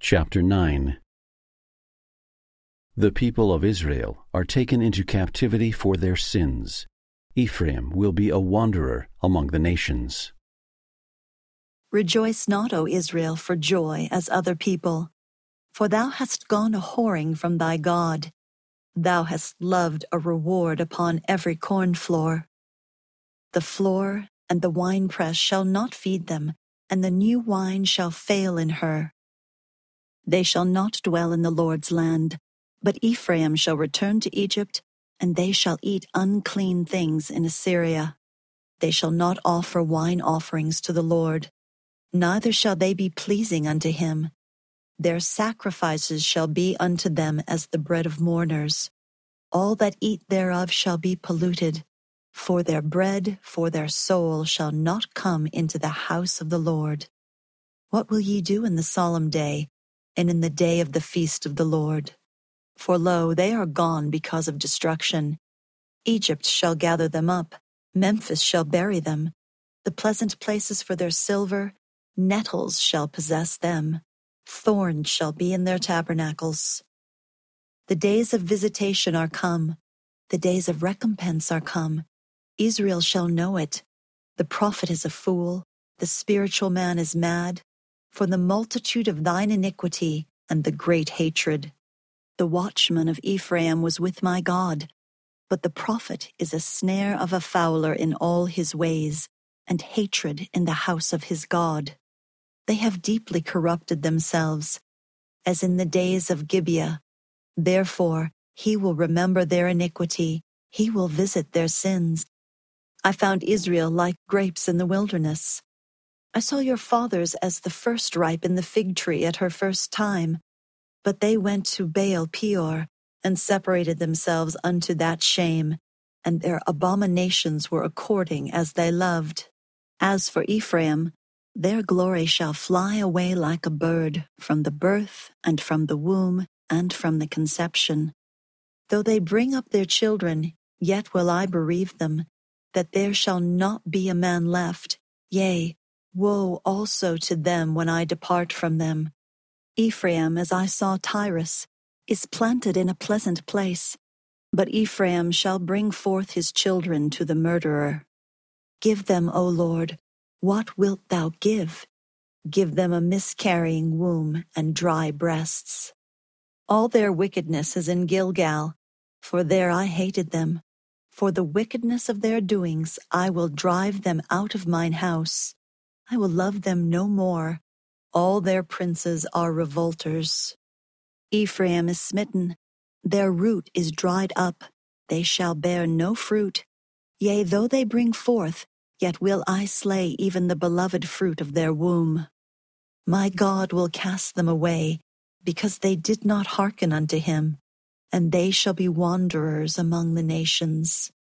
Chapter 9. The people of Israel are taken into captivity for their sins. Ephraim will be a wanderer among the nations. Rejoice not, O Israel, for joy as other people, for thou hast gone a-whoring from thy God. Thou hast loved a reward upon every corn floor. The floor and the winepress shall not feed them, and the new wine shall fail in her. They shall not dwell in the Lord's land, but Ephraim shall return to Egypt, and they shall eat unclean things in Assyria. They shall not offer wine offerings to the Lord, neither shall they be pleasing unto him. Their sacrifices shall be unto them as the bread of mourners. All that eat thereof shall be polluted, for their bread, for their soul shall not come into the house of the Lord. What will ye do in the solemn day, and in the day of the feast of the Lord? For lo, they are gone because of destruction. Egypt shall gather them up, Memphis shall bury them. The pleasant places for their silver, nettles shall possess them. Thorns shall be in their tabernacles. The days of visitation are come. The days of recompense are come. Israel shall know it. The prophet is a fool. The spiritual man is mad. For the multitude of thine iniquity and the great hatred. The watchman of Ephraim was with my God. But the prophet is a snare of a fowler in all his ways, and hatred in the house of his God. They have deeply corrupted themselves, as in the days of Gibeah. Therefore he will remember their iniquity, he will visit their sins. I found Israel like grapes in the wilderness. I saw your fathers as the first ripe in the fig tree at her first time. But they went to Baal Peor, and separated themselves unto that shame, and their abominations were according as they loved. As for Ephraim, their glory shall fly away like a bird, from the birth, and from the womb, and from the conception. Though they bring up their children, yet will I bereave them, that there shall not be a man left. Yea, woe also to them when I depart from them. Ephraim, as I saw Tyrus, is planted in a pleasant place, but Ephraim shall bring forth his children to the murderer. Give them, O Lord, what wilt thou give? Give them a miscarrying womb and dry breasts. All their wickedness is in Gilgal, for there I hated them. For the wickedness of their doings I will drive them out of mine house. I will love them no more. All their princes are revolters. Ephraim is smitten. Their root is dried up. They shall bear no fruit. Yea, though they bring forth, yet will I slay even the beloved fruit of their womb. My God will cast them away, because they did not hearken unto him, and they shall be wanderers among the nations.